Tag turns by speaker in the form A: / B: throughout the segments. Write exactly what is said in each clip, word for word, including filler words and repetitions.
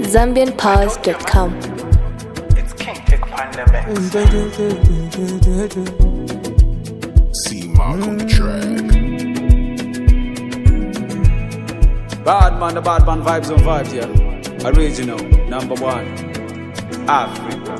A: zambian pause dot com.
B: It's King Tech Pandemic.
C: See Mark on the track.
D: Bad man, the bad man vibes on vibes, yeah. Original, number one, Africa.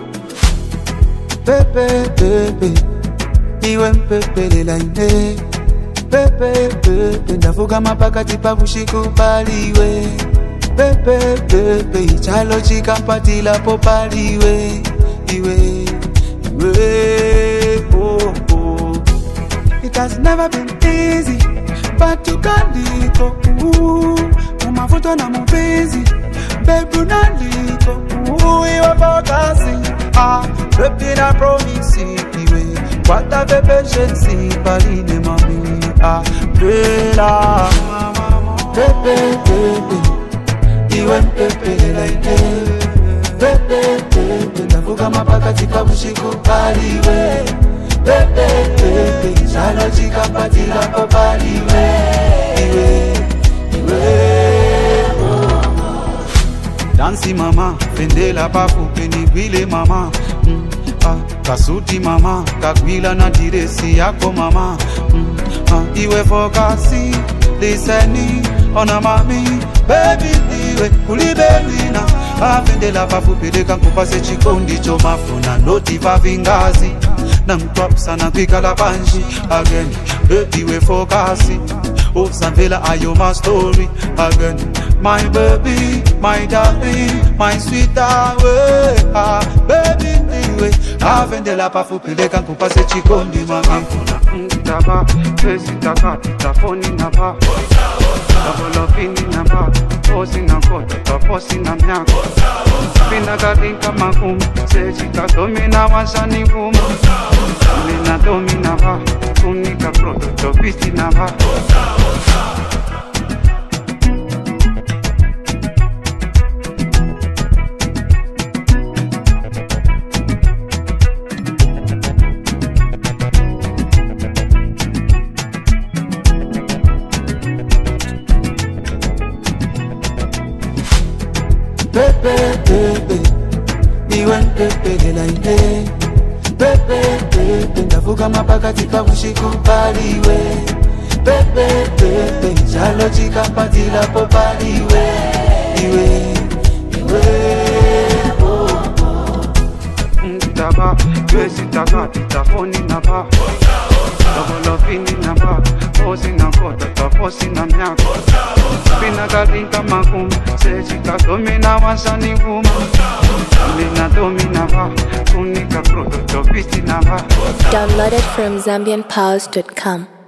E: Pepe, pepe, iwe mpepele laine. Pepe, pepe, ndavuga mapakati pa kushikubaliwe. Pepe, pepe, ichalo chikampatila popaliwe. Iwe, iwe, oh, oh. It has never been easy, but you can't liko. Umavuto na mpenzi, baby unaliko. Iwe focusing, ah, baby na promise. Iwe, what have a patience, paline mami, ah, bela. Pepe, pepe, iwe mpepele laine. Pepe, pepe, ndavuga mapakati pa kushikubaliwe. Pepe, pepe, chalo chikapatila popaliwe. Iwe, iwe, oh. Dansi mama, fendela pafu penibile mama. mm, ah, Kasuti mama, kakwila na diresi yako mama. mm, ah, Iwe fokasi, liseni, ona mami. Baby iwe, kulibelina. Afendela pafu pedeka nkupase chikondi chomafuna. Noti vavingazi na mtwapsa na kwika la banji. Again, baby we focusing. Uzamvela ayo my story. Again, my baby, my darling, my sweet away. Ah, baby iwe, afendela pafu pedeka nkupase chikondi mami. Mtaba, pesi taka, tafoni na ba. Double up in the bar, posing a coat, posing a miak. Pina gatinka makum, sejika domina wasani kuma. Mina domina va, unika proto, pisti na va. Pepe, pepe, iwe mpepele laine. Pepe, pepe, ndavuga mapakati pa kushikubaliwe. Pepe, pepe, chalo chikampatila popaliwe. Iwe, iwe, oh, oh. Mtaba, pesi taka, tafoni na ba. Double up in the bar, posing a coat, posing a miak. Pina gatinka makum, sejika domina wasani kuma. Mina domina va, unika proto, pisti na va.
A: Downloaded from zambian pause dot com.